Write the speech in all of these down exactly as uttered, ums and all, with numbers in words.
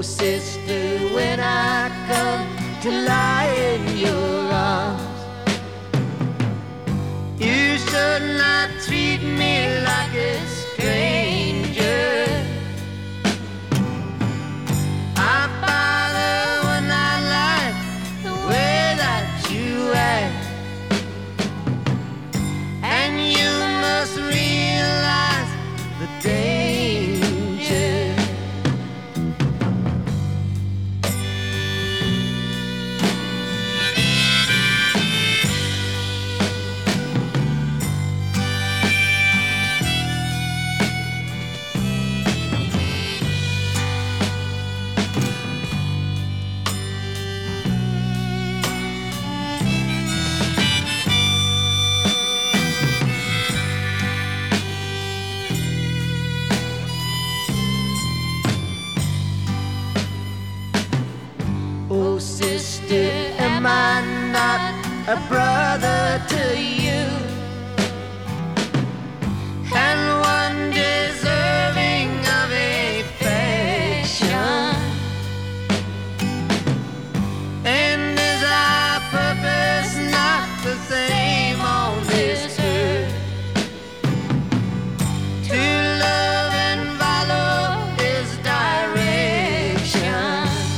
sister, when I come to lie in your arms, you should not treat me like a stranger. I bother when I like the way that you act, and you must realize the danger. Oh sister, am I not a brother to you, and one deserving of affection? And is our purpose not the same on this earth? To love and follow His direction.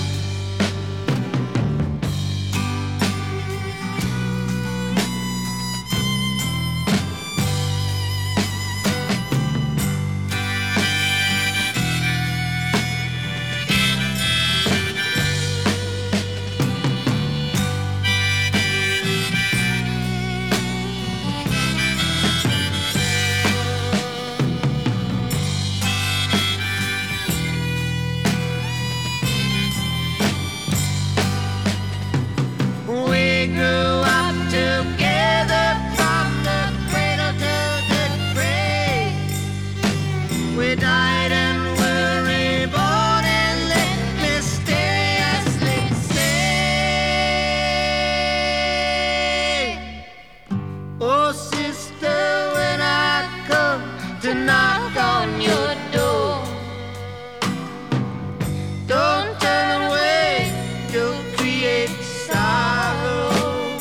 We grew up together from the cradle to the grave. We died and were reborn and lived mysteriously safe. Oh sister, when I come to knock on your door, don't turn away, you'll create sorrow.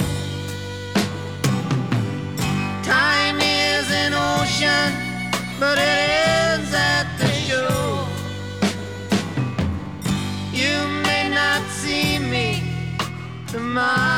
Time is an ocean, but it ends at the shore. You may not see me tomorrow.